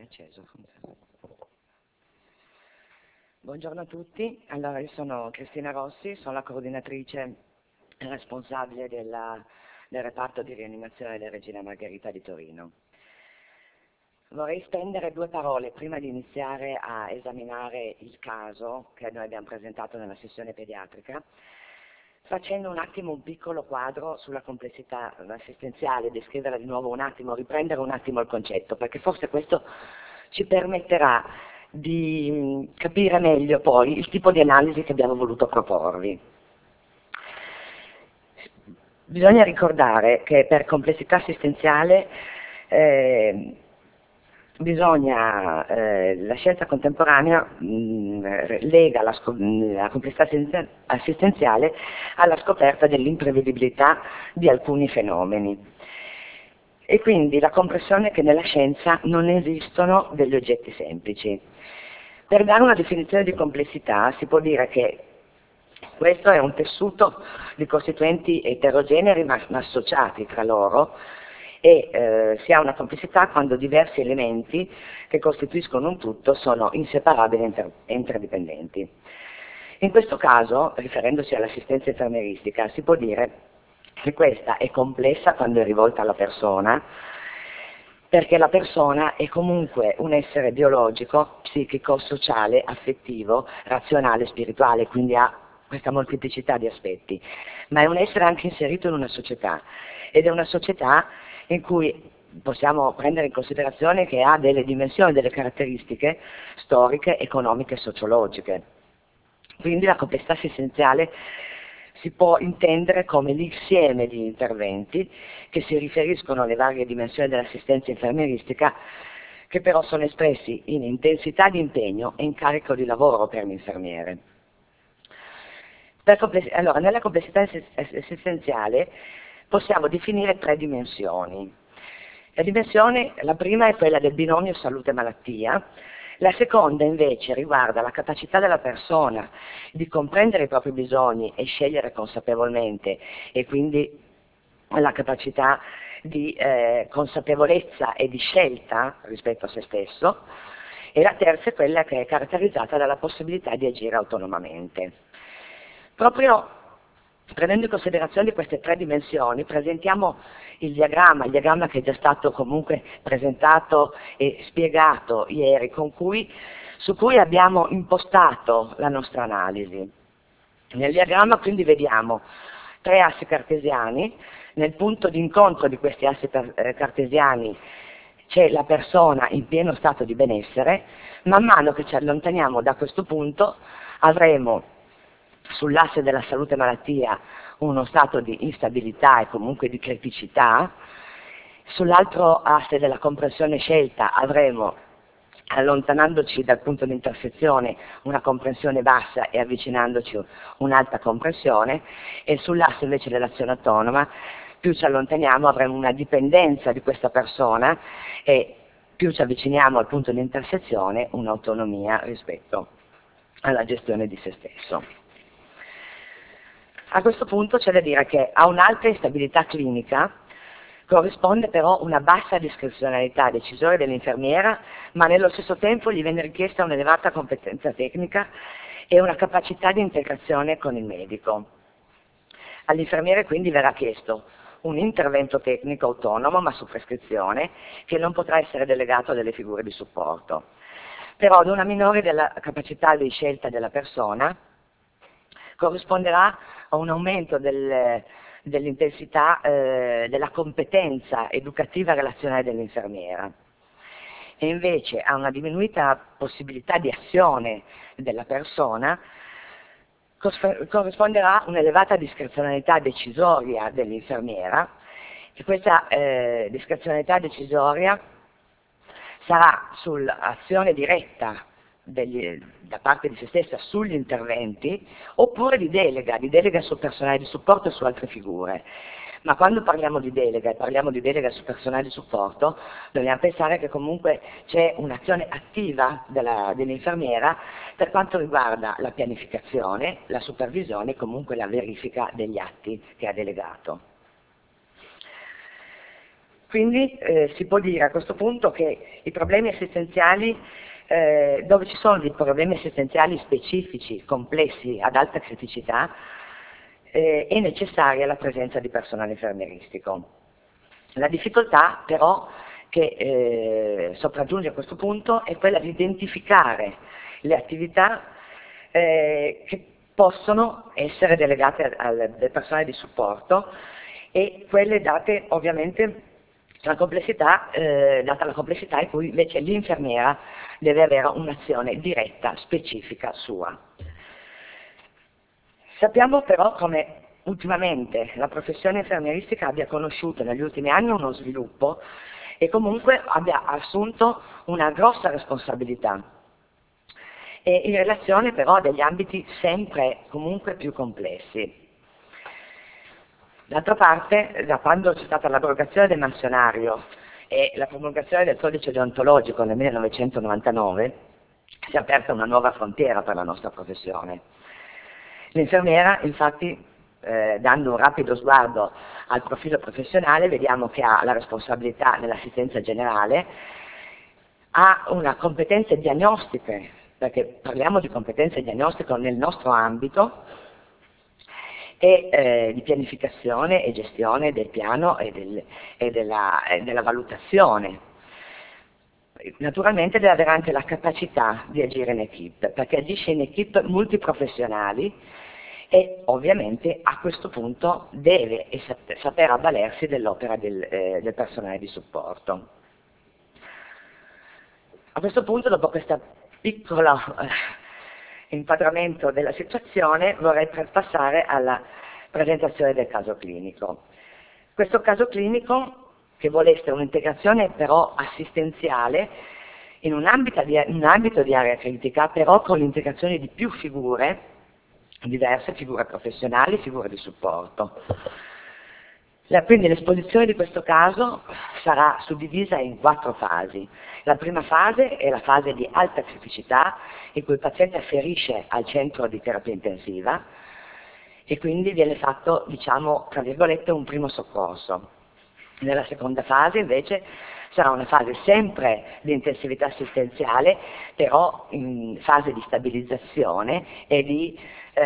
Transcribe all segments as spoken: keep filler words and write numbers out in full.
acceso, funziona. Buongiorno a tutti, allora io sono Cristina Rossi, sono la coordinatrice responsabile della, del reparto di rianimazione della Regina Margherita di Torino. Vorrei spendere due parole prima di iniziare a esaminare il caso che noi abbiamo presentato nella sessione pediatrica, facendo un attimo un piccolo quadro sulla complessità assistenziale, descrivere di nuovo un attimo, riprendere un attimo il concetto, perché forse questo ci permetterà di capire meglio poi il tipo di analisi che abbiamo voluto proporvi. Bisogna ricordare che per complessità assistenziale eh, bisogna, eh, la scienza contemporanea mh, lega la, la complessità assistenziale alla scoperta dell'imprevedibilità di alcuni fenomeni. E quindi la comprensione che nella scienza non esistono degli oggetti semplici. Per dare una definizione di complessità si può dire che questo è un tessuto di costituenti eterogenei ma, ma associati tra loro e eh, si ha una complessità quando diversi elementi che costituiscono un tutto sono inseparabili e interdipendenti. In questo caso, riferendosi all'assistenza infermieristica, si può dire che questa è complessa quando è rivolta alla persona, perché la persona è comunque un essere biologico, psichico, sociale, affettivo, razionale, spirituale, quindi ha questa molteplicità di aspetti, ma è un essere anche inserito in una società, ed è una società in cui possiamo prendere in considerazione che ha delle dimensioni, delle caratteristiche storiche, economiche e sociologiche. Quindi la complessità assistenziale si può intendere come l'insieme di interventi che si riferiscono alle varie dimensioni dell'assistenza infermieristica, che però sono espressi in intensità di impegno e incarico di lavoro per l'infermiere. Allora, nella complessità assistenziale possiamo definire tre dimensioni. La dimensione, la prima è quella del binomio salute-malattia, la seconda invece riguarda la capacità della persona di comprendere i propri bisogni e scegliere consapevolmente, e quindi la capacità di eh, consapevolezza e di scelta rispetto a se stesso, e la terza è quella che è caratterizzata dalla possibilità di agire autonomamente. Proprio prendendo in considerazione queste tre dimensioni, presentiamo il diagramma, il diagramma che è già stato comunque presentato e spiegato ieri, con cui, su cui abbiamo impostato la nostra analisi. Nel diagramma quindi vediamo tre assi cartesiani, nel punto di incontro di questi assi cartesiani c'è la persona in pieno stato di benessere. Man mano che ci allontaniamo da questo punto avremo sull'asse della salute e malattia uno stato di instabilità e comunque di criticità, sull'altro asse della comprensione scelta avremo, allontanandoci dal punto di intersezione, una comprensione bassa e avvicinandoci un'alta comprensione, e sull'asse invece dell'azione autonoma, più ci allontaniamo avremo una dipendenza di questa persona e più ci avviciniamo al punto di intersezione un'autonomia rispetto alla gestione di se stesso. A questo punto c'è da dire che a un'alta instabilità clinica corrisponde però una bassa discrezionalità decisoria dell'infermiera, ma nello stesso tempo gli viene richiesta un'elevata competenza tecnica e una capacità di integrazione con il medico. All'infermiere quindi verrà chiesto un intervento tecnico autonomo, ma su prescrizione, che non potrà essere delegato a delle figure di supporto. Però ad una minore della capacità di scelta della persona corrisponderà a un aumento del, dell'intensità eh, della competenza educativa relazionale dell'infermiera, e invece a una diminuita possibilità di azione della persona corrisponderà un'elevata discrezionalità decisoria dell'infermiera, e questa eh, discrezionalità decisoria sarà sull'azione diretta degli, da parte di se stessa sugli interventi, oppure di delega, di delega sul personale di supporto e su altre figure. Ma quando parliamo di delega, e parliamo di delega sul personale di supporto, dobbiamo pensare che comunque c'è un'azione attiva della, dell'infermiera per quanto riguarda la pianificazione, la supervisione e comunque la verifica degli atti che ha delegato. Quindi eh, si può dire a questo punto che i problemi assistenziali, eh, dove ci sono dei problemi assistenziali specifici, complessi, ad alta criticità, eh, è necessaria la presenza di personale infermieristico. La difficoltà però che eh, sopraggiunge a questo punto è quella di identificare le attività eh, che possono essere delegate al, al personale di supporto e quelle date ovviamente la complessità, eh, data la complessità in cui invece l'infermiera deve avere un'azione diretta, specifica sua. Sappiamo però come ultimamente la professione infermieristica abbia conosciuto negli ultimi anni uno sviluppo e comunque abbia assunto una grossa responsabilità, e in relazione però a degli ambiti sempre comunque più complessi. D'altra parte, da quando c'è stata l'abrogazione del mansionario e la promulgazione del codice deontologico nel millenovecentonovantanove, si è aperta una nuova frontiera per la nostra professione. L'infermiera, infatti, eh, dando un rapido sguardo al profilo professionale, vediamo che ha la responsabilità nell'assistenza generale, ha una competenze diagnostiche, perché parliamo di competenze diagnostiche nel nostro ambito, e eh, di pianificazione e gestione del piano e, del, e, della, e della valutazione. Naturalmente deve avere anche la capacità di agire in equipe, perché agisce in equipe multiprofessionali e ovviamente a questo punto deve saper avvalersi dell'opera del, eh, del personale di supporto. A questo punto, dopo questo piccolo eh, inquadramento della situazione, vorrei passare alla presentazione del caso clinico. Questo caso clinico, che vuole essere un'integrazione però assistenziale in un ambito, di, in un ambito di area critica, però con l'integrazione di più figure, diverse figure professionali, figure di supporto. La, quindi l'esposizione di questo caso sarà suddivisa in quattro fasi. La prima fase è la fase di alta criticità, in cui il paziente afferisce al centro di terapia intensiva e quindi viene fatto, diciamo, tra virgolette, un primo soccorso. Nella seconda fase invece sarà una fase sempre di intensività assistenziale, però in fase di stabilizzazione e, di,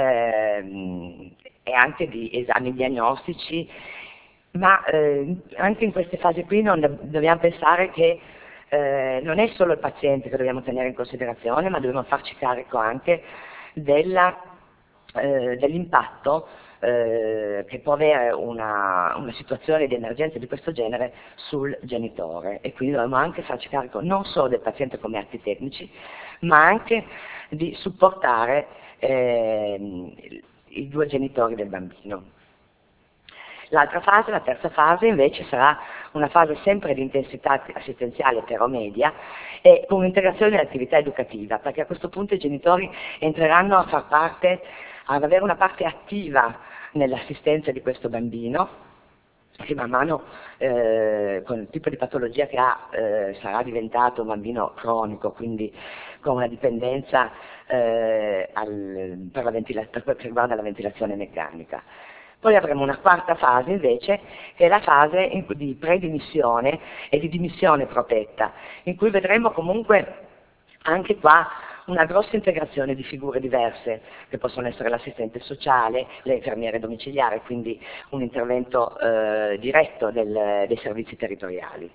ehm, e anche di esami diagnostici, ma eh, anche in queste fasi qui non dobbiamo pensare che eh, non è solo il paziente che dobbiamo tenere in considerazione, ma dobbiamo farci carico anche della, eh, dell'impatto eh, che può avere una, una situazione di emergenza di questo genere sul genitore, e quindi dobbiamo anche farci carico non solo del paziente come atti tecnici, ma anche di supportare eh, i due genitori del bambino. L'altra fase, la terza fase, invece sarà una fase sempre di intensità assistenziale però media e con un'integrazione dell'attività educativa, perché a questo punto i genitori entreranno a far parte, ad avere una parte attiva nell'assistenza di questo bambino, che man mano eh, con il tipo di patologia che ha eh, sarà diventato un bambino cronico, quindi con una dipendenza eh, al, per, la per quel che riguarda la ventilazione meccanica. Poi avremo una quarta fase invece, che è la fase in, di predimissione e di dimissione protetta, in cui vedremo comunque anche qua una grossa integrazione di figure diverse, che possono essere l'assistente sociale, le infermiere domiciliari, quindi un intervento eh, diretto del, dei servizi territoriali.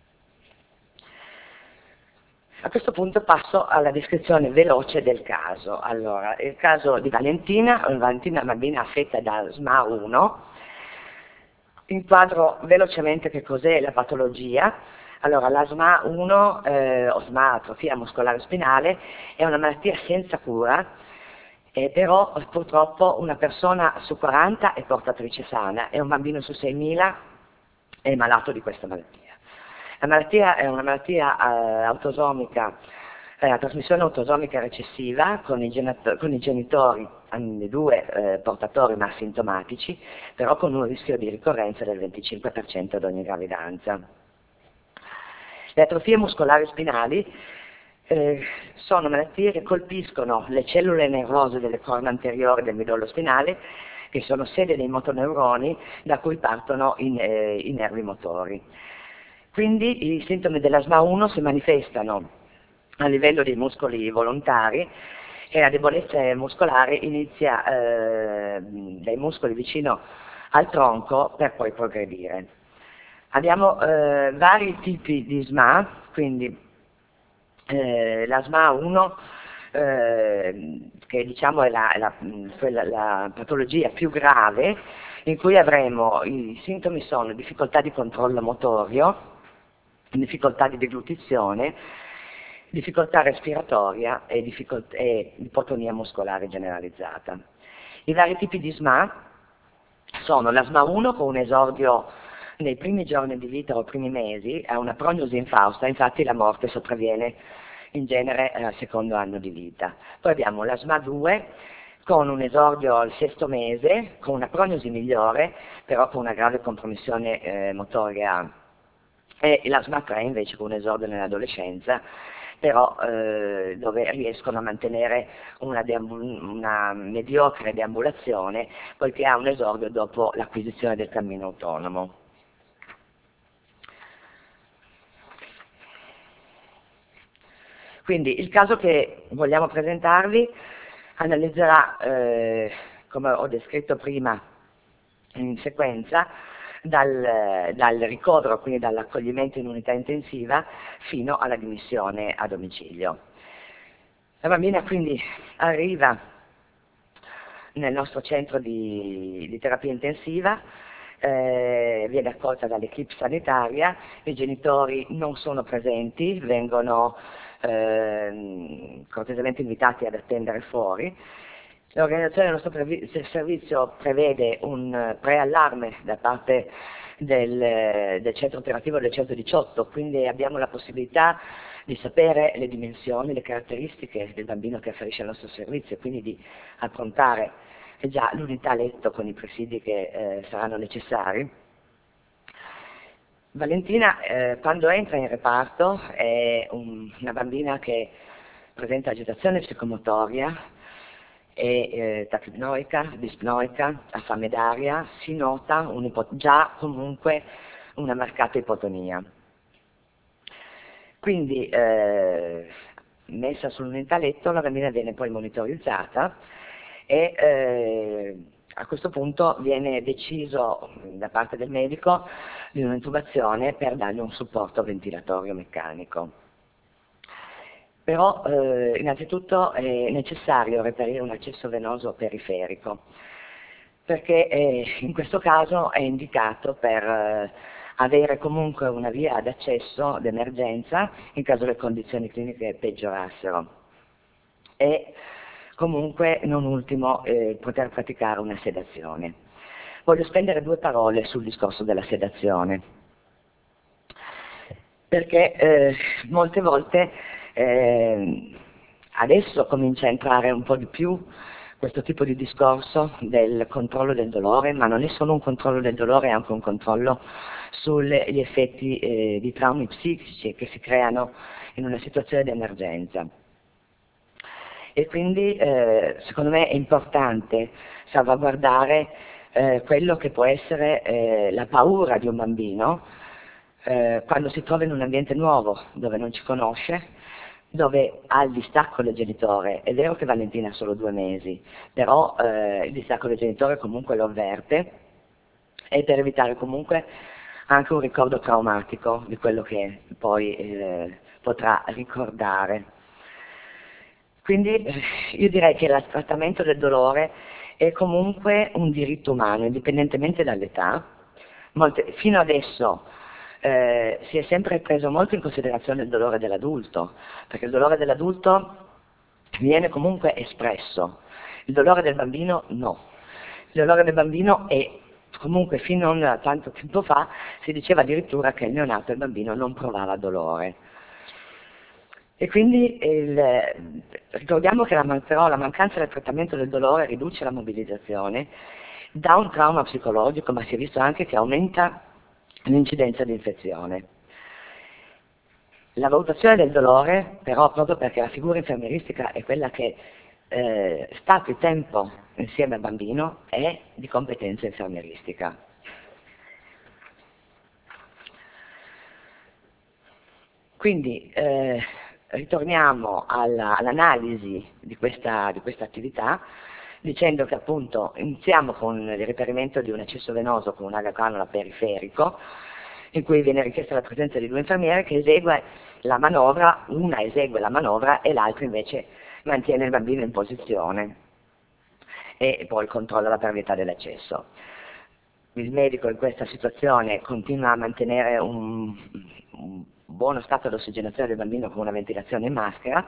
A questo punto passo alla descrizione veloce del caso. Allora, il caso di Valentina, Valentina è una bambina affetta da S M A uno, inquadro velocemente che cos'è la patologia. Allora, la S M A uno, eh, o S M A, atrofia muscolare spinale, è una malattia senza cura, eh, però purtroppo una persona su quaranta è portatrice sana e un bambino su seimila è malato di questa malattia. La malattia è una malattia eh, autosomica, eh, a trasmissione autosomica recessiva, con i, con i genitori, i due eh, portatori ma asintomatici, però con un rischio di ricorrenza del venticinque per cento ad ogni gravidanza. Le atrofie muscolari spinali eh, sono malattie che colpiscono le cellule nervose delle corna anteriori del midollo spinale, che sono sede dei motoneuroni da cui partono i, eh, i nervi motori. Quindi i sintomi della S M A uno si manifestano a livello dei muscoli volontari e la debolezza muscolare inizia eh, dai muscoli vicino al tronco per poi progredire. Abbiamo eh, vari tipi di S M A, quindi eh, la S M A uno eh, che diciamo è la, la, quella, la patologia più grave, in cui avremo, i sintomi sono difficoltà di controllo motorio, difficoltà di deglutizione, difficoltà respiratoria e, difficolt- e ipotonia muscolare generalizzata. I vari tipi di S M A sono la S M A uno con un esordio nei primi giorni di vita o primi mesi, ha una prognosi infausta, infatti la morte sopravviene in genere al secondo anno di vita. Poi abbiamo la S M A due con un esordio al sesto mese, con una prognosi migliore, però con una grave compromissione eh, motoria, e la S M A tre invece con un esordio nell'adolescenza, però eh, dove riescono a mantenere una, una mediocre deambulazione, poiché ha un esordio dopo l'acquisizione del cammino autonomo. Quindi il caso che vogliamo presentarvi analizzerà, eh, come ho descritto prima in sequenza, dal, dal ricovero, quindi dall'accoglimento in unità intensiva, fino alla dimissione a domicilio. La bambina quindi arriva nel nostro centro di, di terapia intensiva, eh, viene accolta dall'equipe sanitaria, i genitori non sono presenti, vengono eh, cortesemente invitati ad attendere fuori. L'organizzazione del nostro servizio prevede un preallarme da parte del, del centro operativo del centodiciotto, quindi abbiamo la possibilità di sapere le dimensioni, le caratteristiche del bambino che afferisce al nostro servizio, quindi di approntare già l'unità letto con i presidi che eh, saranno necessari. Valentina eh, quando entra in reparto è un, una bambina che presenta agitazione psicomotoria, è eh, tachipnoica, dispnoica, ha fame d'aria, si nota un già comunque una marcata ipotonia. Quindi eh, messa sull'unità letto la bambina viene poi monitorizzata e eh, a questo punto viene deciso da parte del medico di un'intubazione per dargli un supporto ventilatorio meccanico. Però eh, innanzitutto è necessario reperire un accesso venoso periferico, perché eh, in questo caso è indicato per eh, avere comunque una via d'accesso d'emergenza in caso le condizioni cliniche peggiorassero e comunque non ultimo eh, poter praticare una sedazione. Voglio spendere due parole sul discorso della sedazione, perché eh, molte volte eh, adesso comincia a entrare un po' di più questo tipo di discorso del controllo del dolore, ma non è solo un controllo del dolore, è anche un controllo sugli effetti eh, di traumi psichici che si creano in una situazione di emergenza. E quindi eh, secondo me è importante salvaguardare eh, quello che può essere eh, la paura di un bambino eh, quando si trova in un ambiente nuovo, dove non ci conosce, dove ha il distacco del genitore. È vero che Valentina ha solo due mesi, però eh, il distacco del genitore comunque lo avverte, e per evitare comunque anche un ricordo traumatico di quello che poi eh, potrà ricordare. Quindi eh, io direi che il trattamento del dolore è comunque un diritto umano, indipendentemente dall'età. Molte, fino adesso eh, si è sempre preso molto in considerazione il dolore dell'adulto, perché il dolore dell'adulto viene comunque espresso, il dolore del bambino no. Il dolore del bambino è comunque fino a non tanto tempo fa si diceva addirittura che il neonato e il bambino non provava dolore. E quindi il, ricordiamo che la, però la mancanza del trattamento del dolore riduce la mobilizzazione, dà un trauma psicologico, ma si è visto anche che aumenta l'incidenza di infezione. La valutazione del dolore, però, proprio perché la figura infermieristica è quella che eh, sta più tempo insieme al bambino, è di competenza infermieristica. Quindi eh, ritorniamo alla, all'analisi di questa, di questa attività, dicendo che appunto iniziamo con il reperimento di un accesso venoso con un agacanula periferico, in cui viene richiesta la presenza di due infermiere che esegue la manovra, una esegue la manovra e l'altra invece mantiene il bambino in posizione e poi controlla la pervietà dell'accesso. Il medico in questa situazione continua a mantenere un, un buono stato di ossigenazione del bambino con una ventilazione in maschera,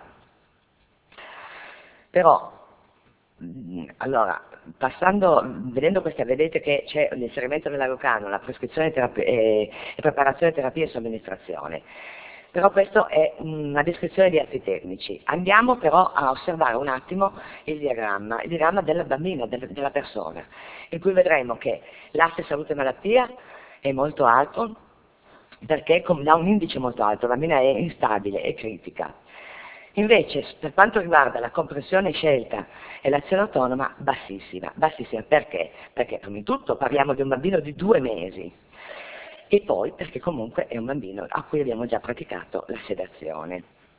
però allora, passando, vedendo questa, vedete che c'è l'inserimento dell'agocanula, la prescrizione terapia, e, e preparazione terapia e somministrazione. Però questa è una descrizione di atti tecnici. Andiamo però a osservare un attimo il diagramma, il diagramma della bambina, del, della persona, in cui vedremo che l'asse salute-malattia è molto alto, perché ha un indice molto alto, la bambina è instabile, è critica. Invece, per quanto riguarda la comprensione scelta e l'azione autonoma, bassissima. Bassissima perché? Perché prima di tutto parliamo di un bambino di due mesi e poi perché comunque è un bambino a cui abbiamo già praticato la sedazione.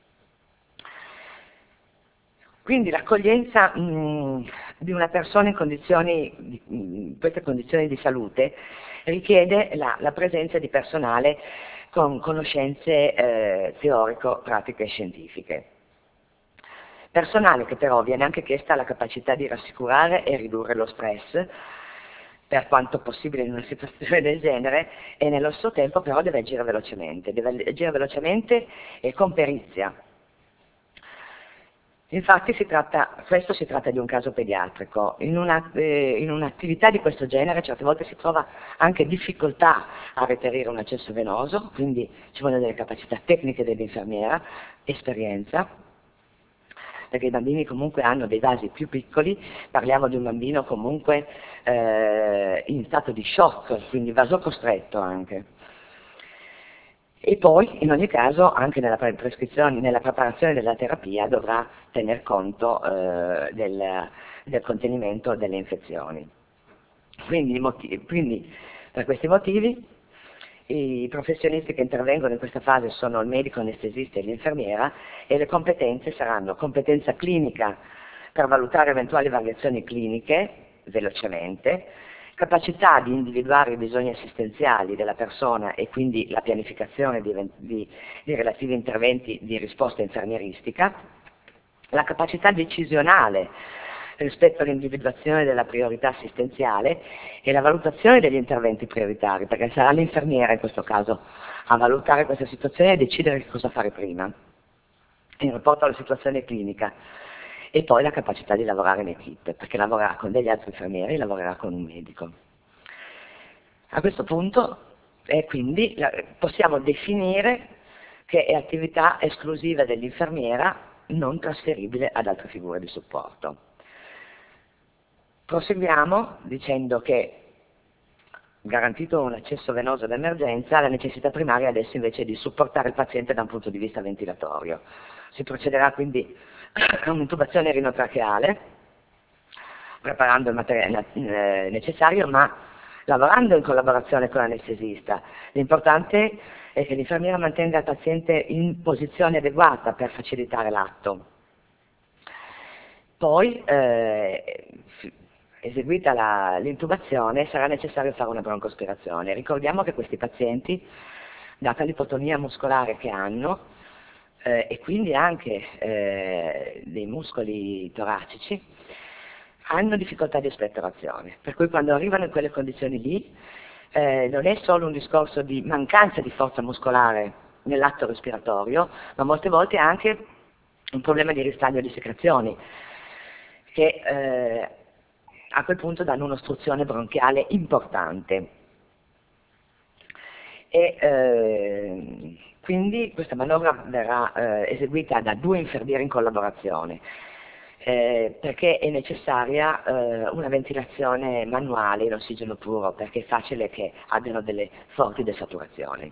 Quindi l'accoglienza di una persona in condizioni, di, mh, queste condizioni di salute richiede la, la presenza di personale con conoscenze eh, teorico-pratiche e scientifiche. Personale che però viene anche chiesta la capacità di rassicurare e ridurre lo stress, per quanto possibile in una situazione del genere, e nello stesso tempo però deve agire velocemente, deve agire velocemente e con perizia. Infatti si tratta, questo si tratta di un caso pediatrico. In, una, eh, in un'attività di questo genere certe volte si trova anche difficoltà a reperire un accesso venoso, quindi ci vogliono delle capacità tecniche dell'infermiera, esperienza, perché i bambini comunque hanno dei vasi più piccoli, parliamo di un bambino comunque eh, in stato di shock, quindi vaso costretto anche. E poi, in ogni caso, anche nella prescrizione, nella preparazione della terapia dovrà tener conto eh, del, del contenimento delle infezioni. Quindi, motivi, quindi, per questi motivi, i professionisti che intervengono in questa fase sono il medico anestesista e l'infermiera e le competenze saranno competenza clinica per valutare eventuali variazioni cliniche velocemente, capacità di individuare i bisogni assistenziali della persona e quindi la pianificazione di, di, di relativi interventi di risposta infermieristica, la capacità decisionale rispetto all'individuazione della priorità assistenziale e la valutazione degli interventi prioritari, perché sarà l'infermiera in questo caso a valutare questa situazione e decidere che cosa fare prima in rapporto alla situazione clinica. E poi la capacità di lavorare in equipe, perché lavorerà con degli altri infermieri, lavorerà con un medico. A questo punto eh, quindi possiamo definire che è attività esclusiva dell'infermiera non trasferibile ad altre figure di supporto. Proseguiamo dicendo che, garantito un accesso venoso d'emergenza, la necessità primaria adesso invece è di supportare il paziente da un punto di vista ventilatorio. Si procederà quindi a un'intubazione rinotracheale, preparando il materiale necessario, ma lavorando in collaborazione con l'anestesista. L'importante è che l'infermiera mantenga il paziente in posizione adeguata per facilitare l'atto. Poi, eh, eseguita l'intubazione, sarà necessario fare una broncoaspirazione. Ricordiamo che questi pazienti, data l'ipotonia muscolare che hanno, eh, e quindi anche eh, dei muscoli toracici, hanno difficoltà di espettorazione, per cui quando arrivano in quelle condizioni lì eh, non è solo un discorso di mancanza di forza muscolare nell'atto respiratorio, ma molte volte anche un problema di ristagno di secrezioni, che eh, a quel punto danno un'ostruzione bronchiale importante. E, eh, quindi questa manovra verrà eh, eseguita da due infermieri in collaborazione, eh, perché è necessaria eh, una ventilazione manuale in ossigeno puro, perché è facile che abbiano delle forti desaturazioni.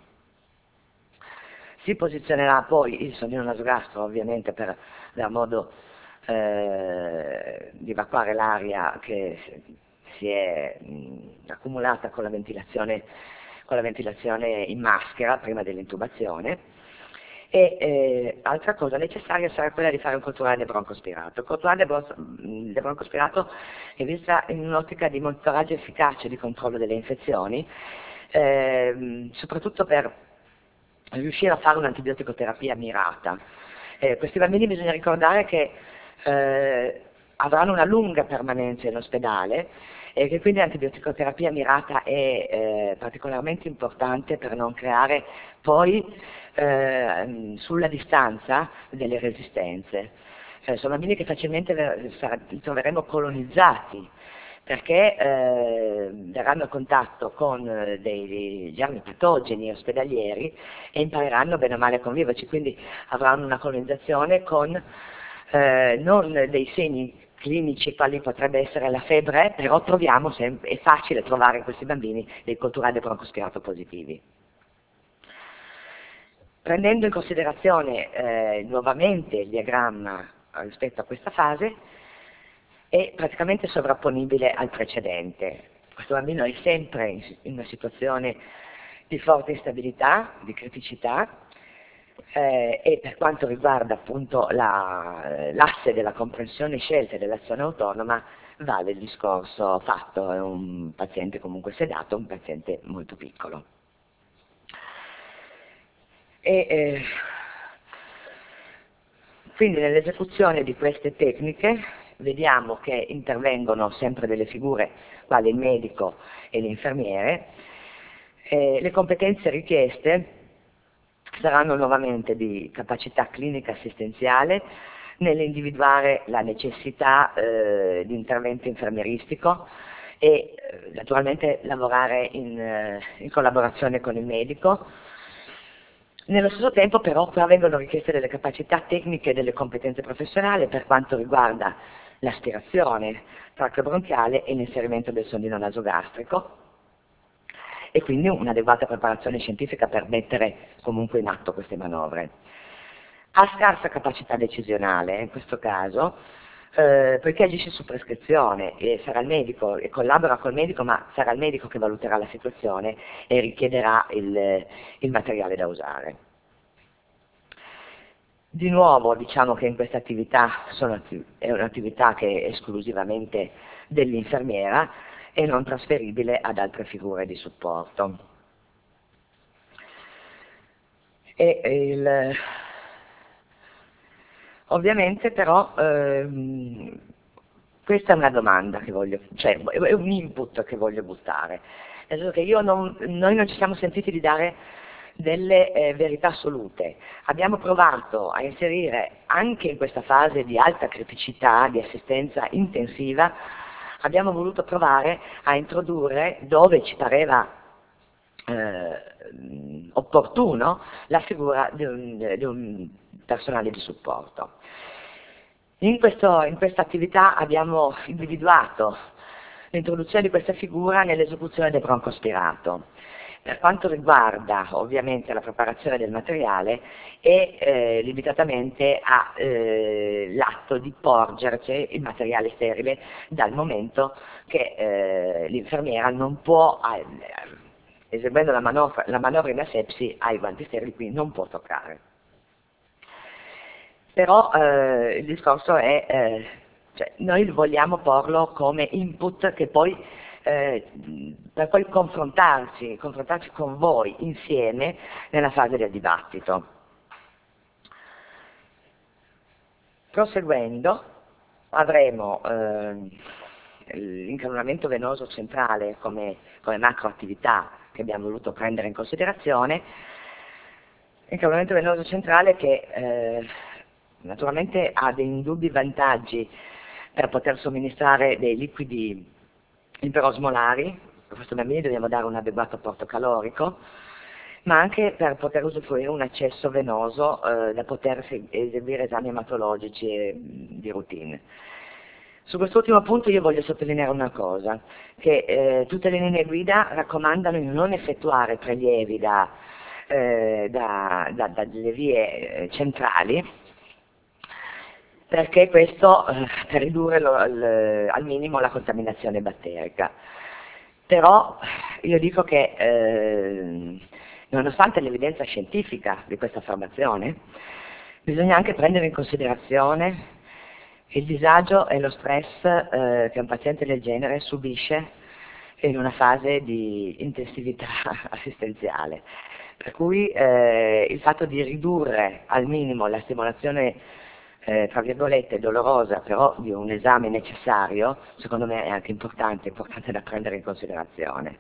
Si posizionerà poi il sondino nasogastro ovviamente per dar modo eh, di evacuare l'aria che si è mh, accumulata con la ventilazione con la ventilazione in maschera prima dell'intubazione, E eh, altra cosa necessaria sarà quella di fare un culturale del broncospirato. Il culturale del broncospirato è vista in un'ottica di monitoraggio efficace di controllo delle infezioni, ehm, soprattutto per riuscire a fare un'antibioticoterapia mirata. Eh, questi bambini bisogna ricordare che eh, avranno una lunga permanenza in ospedale e che quindi l'antibioticoterapia mirata è eh, particolarmente importante per non creare poi eh, sulla distanza delle resistenze. Eh, sono bambini che facilmente li troveremo colonizzati perché eh, verranno a contatto con eh, dei, dei germi patogeni ospedalieri e impareranno bene o male a conviverci, quindi avranno una colonizzazione con eh, non dei segni clinici quali potrebbe essere la febbre, però troviamo sempre, è facile trovare in questi bambini dei culturali broncospirato positivi. Prendendo in considerazione eh, nuovamente il diagramma rispetto a questa fase, è praticamente sovrapponibile al precedente. Questo bambino è sempre in una situazione di forte instabilità, di criticità, eh, e per quanto riguarda appunto la, l'asse della comprensione scelta e dell'azione autonoma, vale il discorso fatto, è un paziente comunque sedato, un paziente molto piccolo. E, eh, quindi nell'esecuzione di queste tecniche vediamo che intervengono sempre delle figure quali il medico e l'infermiere. Eh, le competenze richieste saranno nuovamente di capacità clinica assistenziale nell'individuare la necessità eh, di intervento infermieristico e eh, naturalmente lavorare in, eh, in collaborazione con il medico. Nello stesso tempo però qua vengono richieste delle capacità tecniche e delle competenze professionali per quanto riguarda l'aspirazione tracheo-bronchiale e l'inserimento del sondino nasogastrico e quindi un'adeguata preparazione scientifica per mettere comunque in atto queste manovre. Ha scarsa capacità decisionale in questo caso, eh, perché agisce su prescrizione e sarà il medico, e collabora col medico, ma sarà il medico che valuterà la situazione e richiederà il, il materiale da usare. Di nuovo diciamo che in questa attività sono, è un'attività che è esclusivamente dell'infermiera e non trasferibile ad altre figure di supporto. E il, ovviamente però ehm, questa è una domanda che voglio, cioè è un input che voglio buttare, nel senso che io non, noi non ci siamo sentiti di dare delle eh, verità assolute. Abbiamo provato a inserire anche in questa fase di alta criticità, di assistenza intensiva, abbiamo voluto provare a introdurre, dove ci pareva eh, opportuno, la figura di un, di un personale di supporto. In, questo, in questa attività abbiamo individuato l'introduzione di questa figura nell'esecuzione del broncospirato. Per quanto riguarda ovviamente la preparazione del materiale e eh, limitatamente all'atto eh, di porgerci il materiale sterile dal momento che eh, l'infermiera non può, eh, eseguendo la manovra, la manovra in asepsi, ha i guanti sterili, quindi non può toccare. Però eh, il discorso è, eh, cioè, noi vogliamo porlo come input che poi Eh, per poi confrontarci, confrontarci con voi insieme nella fase del dibattito. Proseguendo avremo eh, l'incanolamento venoso centrale come, come macroattività che abbiamo voluto prendere in considerazione, l'incanolamento venoso centrale che eh, naturalmente ha dei indubbi vantaggi per poter somministrare dei liquidi iperosmolari, a questo bambino dobbiamo dare un adeguato apporto calorico, ma anche per poter usufruire un accesso venoso eh, da poter eseguire esami ematologici e, di routine. Su quest'ultimo punto io voglio sottolineare una cosa, che eh, tutte le linee guida raccomandano di non effettuare prelievi da, eh, da, da, dalle vie centrali, perché questo eh, per ridurre lo, l, al minimo la contaminazione batterica. Però io dico che eh, nonostante l'evidenza scientifica di questa affermazione, bisogna anche prendere in considerazione il disagio e lo stress eh, che un paziente del genere subisce in una fase di intensività assistenziale. Per cui eh, il fatto di ridurre al minimo la stimolazione, eh, tra virgolette, dolorosa, però di un esame necessario, secondo me è anche importante, importante da prendere in considerazione.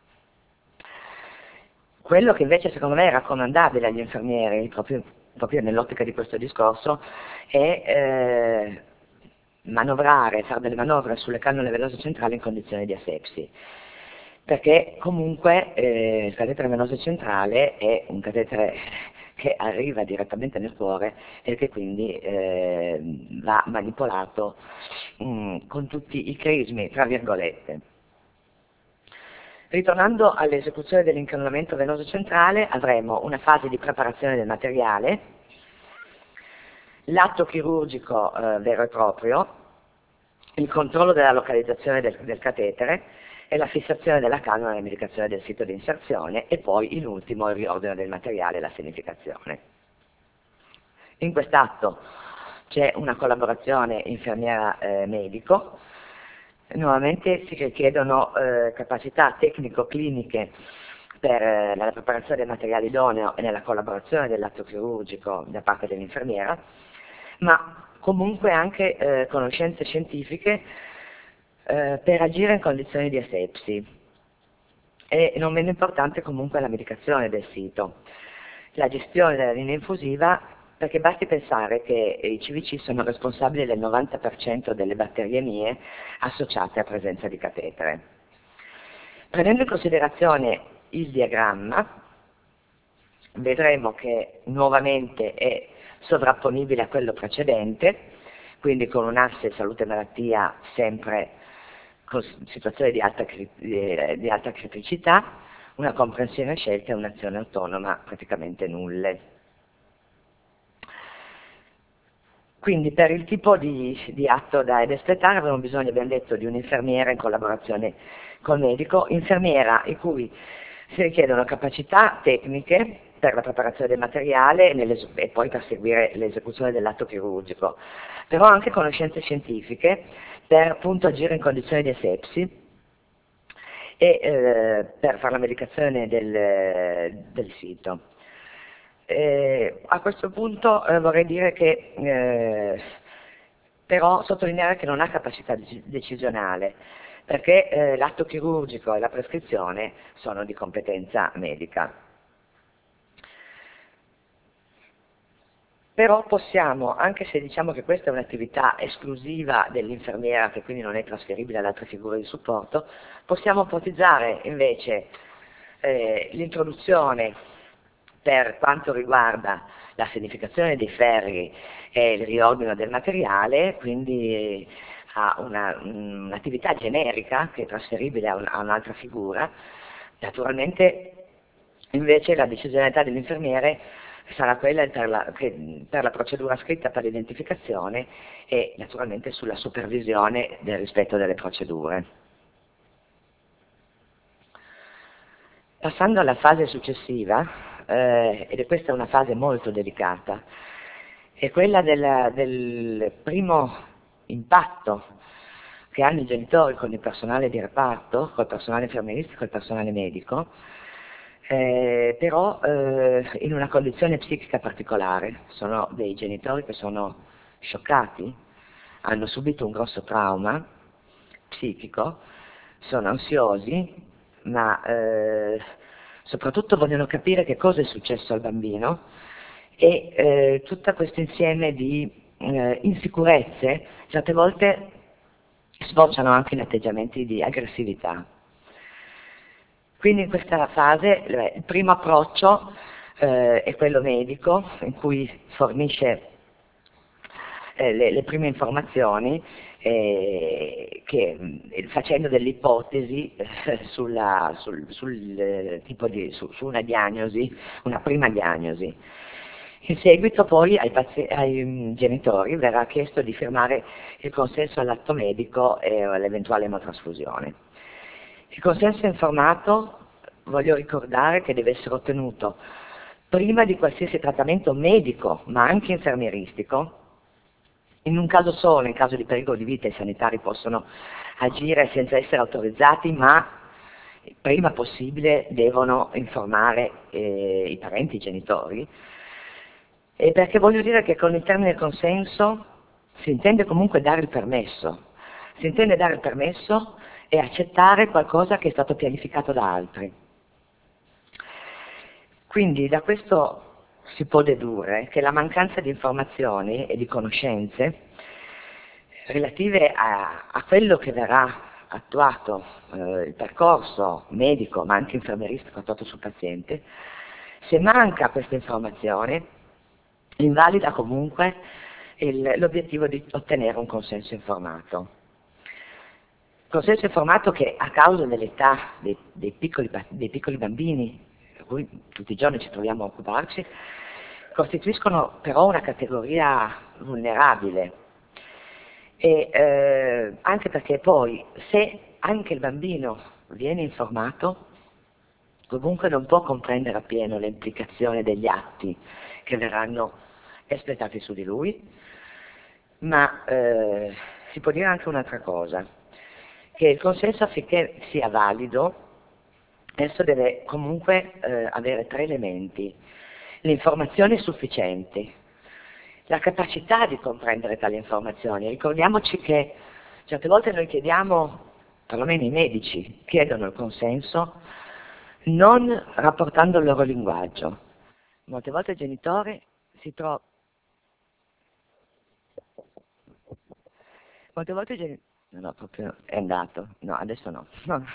Quello che invece secondo me è raccomandabile agli infermieri, proprio, proprio nell'ottica di questo discorso, è eh, manovrare, fare delle manovre sulle cannule venose centrali in condizioni di asepsi, perché comunque eh, il catetere venoso centrale è un catetere che arriva direttamente nel cuore e che quindi eh, va manipolato mh, con tutti i crismi, tra virgolette. Ritornando all'esecuzione dell'incannullamento venoso centrale, avremo una fase di preparazione del materiale, l'atto chirurgico eh, vero e proprio, il controllo della localizzazione del, del catetere e la fissazione della cannula e la medicazione del sito di inserzione e poi in ultimo il riordino del materiale e la sanificazione. In quest'atto c'è una collaborazione infermiera-medico, eh, nuovamente si richiedono eh, capacità tecnico-cliniche per eh, la preparazione del materiale idoneo e nella collaborazione dell'atto chirurgico da parte dell'infermiera, ma comunque anche eh, conoscenze scientifiche eh, per agire in condizioni di asepsi e non meno importante comunque la medicazione del sito, la gestione della linea infusiva, perché basti pensare che i C V C sono responsabili del novanta per cento delle batteriemie associate a presenza di catetere. Prendendo in considerazione il diagramma, vedremo che nuovamente è sovrapponibile a quello precedente, quindi con un asse salute e malattia sempre con situazioni di alta, di alta criticità, una comprensione scelta e un'azione autonoma praticamente nulle. Quindi per il tipo di, di atto da espletare avremo bisogno, abbiamo detto, di un'infermiera in collaborazione col medico, infermiera in cui si richiedono capacità tecniche per la preparazione del materiale e poi per seguire l'esecuzione dell'atto chirurgico, però anche conoscenze scientifiche per appunto agire in condizioni di asepsi e eh, per fare la medicazione del, del sito. Eh, a questo punto eh, vorrei dire che eh, però sottolineare che non ha capacità decisionale, perché eh, l'atto chirurgico e la prescrizione sono di competenza medica. Però possiamo, anche se diciamo che questa è un'attività esclusiva dell'infermiera, che quindi non è trasferibile ad altre figure di supporto, possiamo ipotizzare invece eh, l'introduzione per quanto riguarda la sanificazione dei ferri e il riordino del materiale, quindi a un'attività un generica che è trasferibile a, un, a un'altra figura. Naturalmente invece la decisionalità dell'infermiere sarà quella per la, che, per la procedura scritta per l'identificazione e naturalmente sulla supervisione del rispetto delle procedure. Passando alla fase successiva, eh, ed è questa una fase molto delicata, è quella della, del primo impatto che hanno i genitori con il personale di reparto, col personale infermieristico e il personale medico, eh, però eh, in una condizione psichica particolare. Sono dei genitori che sono scioccati, hanno subito un grosso trauma psichico, sono ansiosi, ma eh, soprattutto vogliono capire che cosa è successo al bambino e eh, tutto questo insieme di eh, insicurezze certe volte sfociano anche in atteggiamenti di aggressività. Quindi in questa fase il primo approccio eh, è quello medico, in cui fornisce eh, le, le prime informazioni eh, che, facendo delle ipotesi eh, sulla, sul, sul eh, tipo di, su, su una diagnosi, una prima diagnosi. In seguito poi ai, ai genitori verrà chiesto di firmare il consenso all'atto medico e all'eventuale emotrasfusione. Il consenso informato voglio ricordare che deve essere ottenuto prima di qualsiasi trattamento medico, ma anche infermieristico. In un caso solo, in caso di pericolo di vita, i sanitari possono agire senza essere autorizzati, ma prima possibile devono informare eh, i parenti, i genitori, e perché voglio dire che con il termine consenso si intende comunque dare il permesso, si intende dare il permesso e accettare qualcosa che è stato pianificato da altri. Quindi da questo si può dedurre che la mancanza di informazioni e di conoscenze relative a, a quello che verrà attuato, eh, il percorso medico ma anche infermieristico attuato sul paziente, se manca questa informazione invalida comunque il, l'obiettivo di ottenere un consenso informato. Consenso informato che a causa dell'età dei, dei, piccoli, dei piccoli bambini, di cui tutti i giorni ci troviamo a occuparci, costituiscono però una categoria vulnerabile, e eh, anche perché poi se anche il bambino viene informato, comunque non può comprendere appieno le implicazioni degli atti che verranno espletati su di lui, ma eh, si può dire anche un'altra cosa, che il consenso, affinché sia valido, esso deve comunque eh, avere tre elementi: le informazioni sufficienti, la capacità di comprendere tali informazioni. Ricordiamoci che certe volte noi chiediamo, perlomeno i medici chiedono il consenso non rapportando il loro linguaggio. Molte volte il genitore si trova molte volte il genitore no, no, proprio è andato, no, adesso no, no.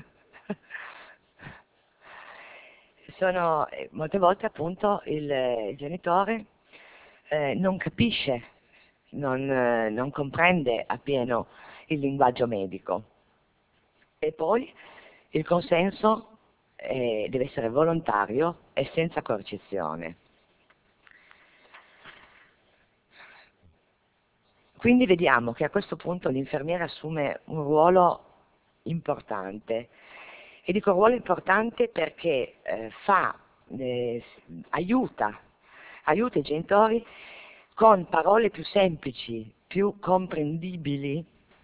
Sono, eh, molte volte appunto il, il genitore eh, non capisce, non, eh, non comprende appieno il linguaggio medico, e poi il consenso eh, deve essere volontario e senza coercizione. Quindi vediamo che a questo punto l'infermiere assume un ruolo importante, e dico ruolo importante perché eh, fa, eh, aiuta, aiuta i genitori con parole più semplici, più comprendibili,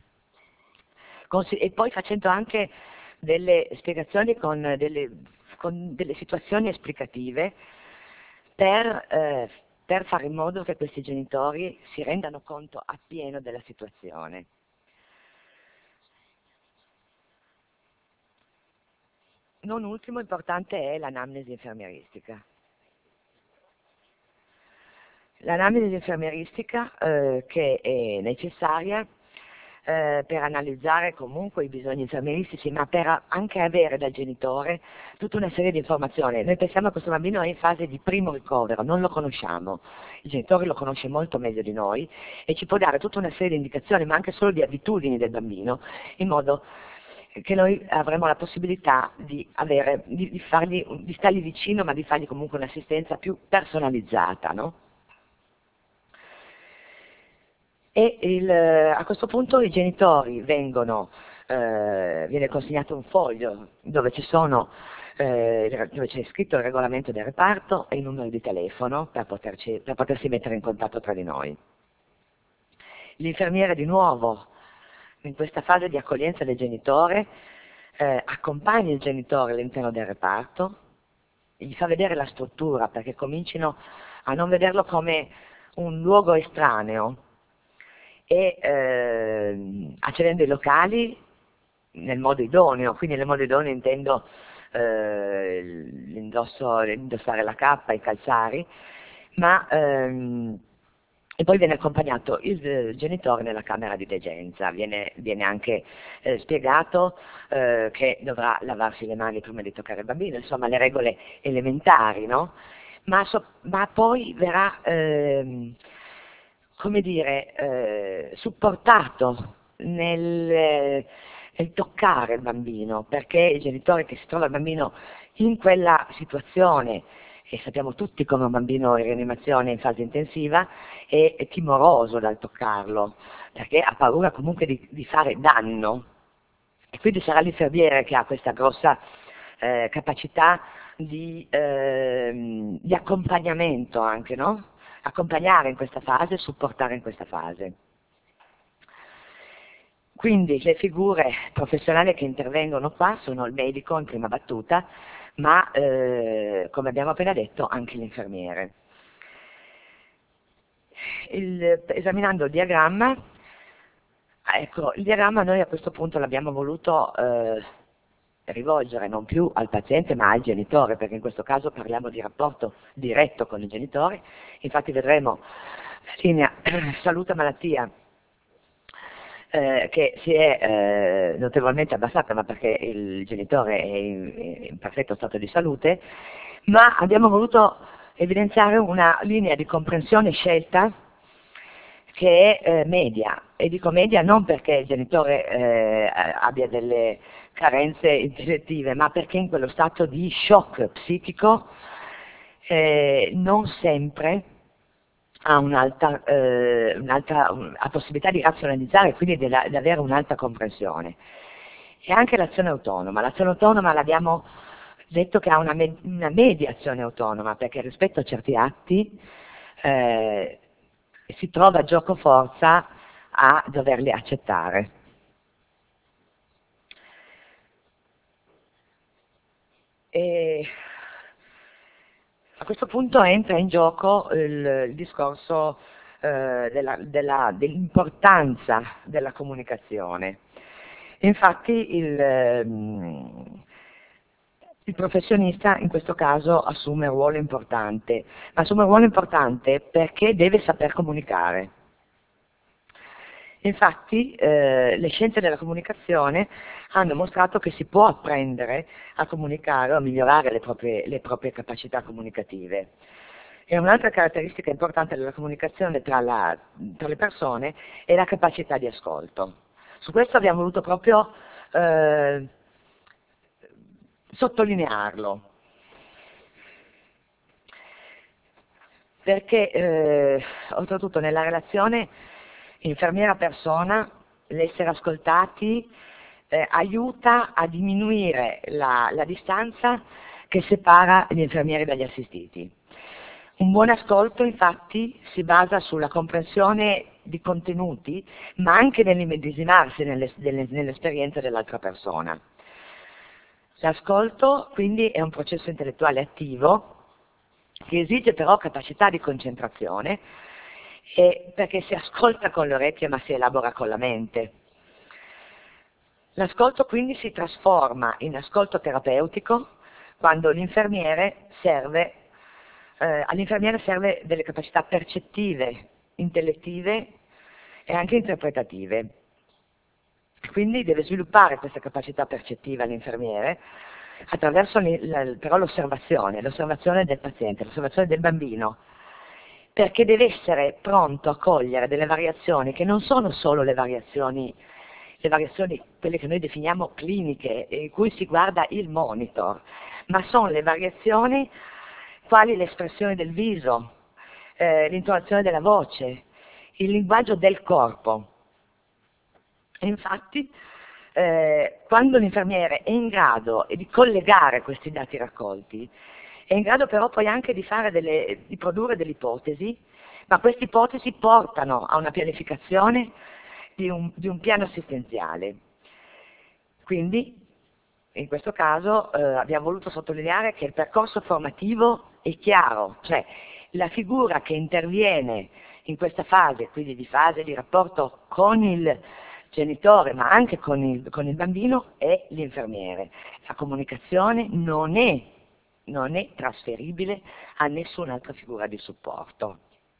e poi facendo anche delle spiegazioni con delle, con delle situazioni esplicative per, eh, per fare in modo che questi genitori si rendano conto appieno della situazione. Non ultimo importante è l'anamnesi infermieristica. L'anamnesi infermieristica eh, che è necessaria eh, per analizzare comunque i bisogni infermieristici, ma per anche avere dal genitore tutta una serie di informazioni. Noi pensiamo che questo bambino è in fase di primo ricovero, non lo conosciamo, il genitore lo conosce molto meglio di noi e ci può dare tutta una serie di indicazioni, ma anche solo di abitudini del bambino, in modo che noi avremo la possibilità di, avere, di, di, fargli, di stargli vicino, ma di fargli comunque un'assistenza più personalizzata, no? E il, a questo punto i genitori vengono, eh, viene consegnato un foglio dove ci sono, eh, dove c'è scritto il regolamento del reparto e i numeri di telefono per, poterci, per potersi mettere in contatto tra di noi. L'infermiere di nuovo, in questa fase di accoglienza del genitore, eh, accompagna il genitore all'interno del reparto, gli fa vedere la struttura perché comincino a non vederlo come un luogo estraneo, e eh, accedendo ai locali nel modo idoneo, quindi nel modo idoneo intendo eh, l'indosso, l'indossare la cappa, i calzari, ma ehm, e poi viene accompagnato il, il genitore nella camera di degenza, viene, viene anche eh, spiegato eh, che dovrà lavarsi le mani prima di toccare il bambino, insomma le regole elementari, no? Ma, so, ma poi verrà ehm, come dire, eh, supportato nel, nel toccare il bambino, perché il genitore che si trova il bambino in quella situazione, e sappiamo tutti come un bambino in rianimazione in fase intensiva è, è timoroso dal toccarlo, perché ha paura comunque di, di fare danno, e quindi sarà l'infermiere che ha questa grossa eh, capacità di, eh, di accompagnamento anche, no? Accompagnare in questa fase, supportare in questa fase. Quindi le figure professionali che intervengono qua sono il medico in prima battuta, ma eh, come abbiamo appena detto anche l'infermiere. Il, esaminando il diagramma, ecco, il diagramma noi a questo punto l'abbiamo voluto eh, rivolgere non più al paziente ma al genitore, perché in questo caso parliamo di rapporto diretto con il genitore. Infatti vedremo la linea salute-malattia eh, che si è eh, notevolmente abbassata, ma perché il genitore è in, in perfetto stato di salute, ma abbiamo voluto evidenziare una linea di comprensione scelta che è eh, media, e dico media non perché il genitore eh, abbia delle carenze intellettive, ma perché in quello stato di shock psichico eh, non sempre ha un'alta, eh, un'alta ha possibilità di razionalizzare e quindi di, di avere un'alta comprensione. E anche l'azione autonoma, l'azione autonoma l'abbiamo detto che ha una, me, una mediazione autonoma, perché rispetto a certi atti eh, si trova gioco forza a doverli accettare. E a questo punto entra in gioco il, il discorso eh, della, della, dell'importanza della comunicazione. Infatti il, ehm, il professionista in questo caso assume un ruolo importante, ma assume un ruolo importante perché deve saper comunicare. Infatti eh, le scienze della comunicazione hanno mostrato che si può apprendere a comunicare o a migliorare le proprie, le proprie capacità comunicative. E un'altra caratteristica importante della comunicazione tra, la, tra le persone è la capacità di ascolto. Su questo abbiamo voluto proprio eh, sottolinearlo, perché eh, oltretutto nella relazione infermiera-persona l'essere ascoltati eh, aiuta a diminuire la, la distanza che separa gli infermieri dagli assistiti. Un buon ascolto infatti si basa sulla comprensione di contenuti, ma anche nell'immedesimarsi nelle, nelle, nell'esperienza dell'altra persona. L'ascolto quindi è un processo intellettuale attivo che esige però capacità di concentrazione, e perché si ascolta con le orecchie ma si elabora con la mente. L'ascolto quindi si trasforma in ascolto terapeutico quando l'infermiere serve, eh, all'infermiere serve delle capacità percettive, intellettive e anche interpretative. Quindi deve sviluppare questa capacità percettiva l'infermiere attraverso però l'osservazione, l'osservazione del paziente, l'osservazione del bambino, perché deve essere pronto a cogliere delle variazioni che non sono solo le variazioni, le variazioni quelle che noi definiamo cliniche, in cui si guarda il monitor, ma sono le variazioni quali l'espressione del viso, eh, l'intonazione della voce, il linguaggio del corpo. E infatti eh, quando l'infermiere è in grado di collegare questi dati raccolti, è in grado però poi anche di, fare delle, di produrre delle ipotesi, ma queste ipotesi portano a una pianificazione di un, di un piano assistenziale. Quindi, in questo caso, eh, abbiamo voluto sottolineare che il percorso formativo è chiaro, cioè la figura che interviene in questa fase, quindi di fase di rapporto con il genitore ma anche con il, con il bambino, è l'infermiere. La comunicazione non è, non è trasferibile a nessun'altra figura di supporto.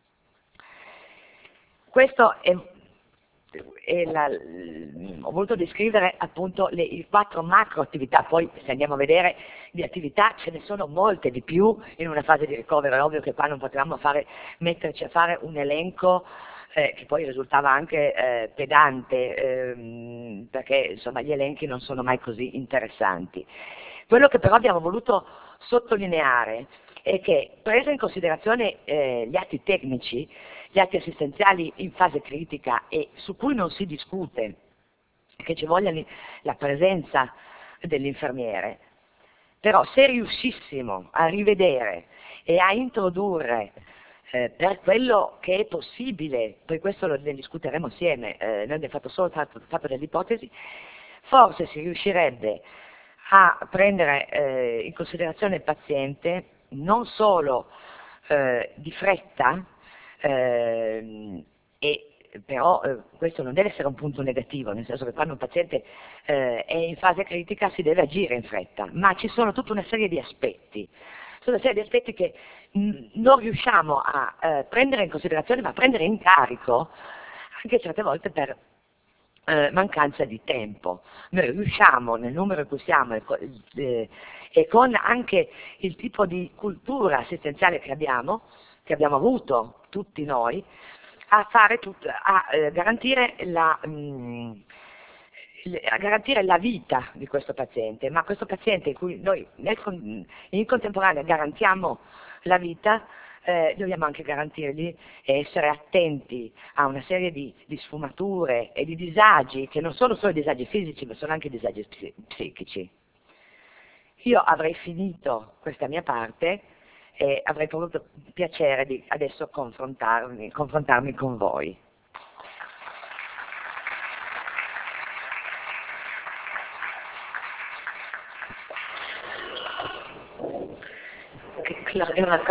Questo è, è la, ho voluto descrivere appunto le, le quattro macro attività, poi se andiamo a vedere di attività ce ne sono molte di più in una fase di ricovero. È ovvio che qua non potevamo fare, metterci a fare un elenco Eh, che poi risultava anche eh, pedante, ehm, perché insomma gli elenchi non sono mai così interessanti. Quello che però abbiamo voluto sottolineare è che, presa in considerazione eh, gli atti tecnici, gli atti assistenziali in fase critica e su cui non si discute, che ci voglia la presenza dell'infermiere, Però se riuscissimo a rivedere e a introdurre eh, per quello che è possibile, poi questo lo ne discuteremo assieme, eh, noi abbiamo fatto solo fatto, fatto delle ipotesi, forse si riuscirebbe a prendere eh, in considerazione il paziente non solo eh, di fretta, eh, e però eh, questo non deve essere un punto negativo, nel senso che quando un paziente eh, è in fase critica si deve agire in fretta, ma ci sono tutta una serie di aspetti, sono una serie di aspetti che mh, non riusciamo a eh, prendere in considerazione, ma a prendere in carico anche certe volte per eh, mancanza di tempo. Noi riusciamo, nel numero in cui siamo e, co- eh, e con anche il tipo di cultura assistenziale che abbiamo, che abbiamo avuto tutti noi, a, fare tut- a eh, garantire la, mh, a garantire la vita di questo paziente, ma questo paziente in cui noi nel con- in contemporanea garantiamo la vita, eh, dobbiamo anche garantirgli e essere attenti a una serie di, di sfumature e di disagi, che non sono solo disagi fisici, ma sono anche disagi psi- psichici. Io avrei finito questa mia parte e avrei avuto piacere di adesso confrontarmi, confrontarmi con voi. Che Claudia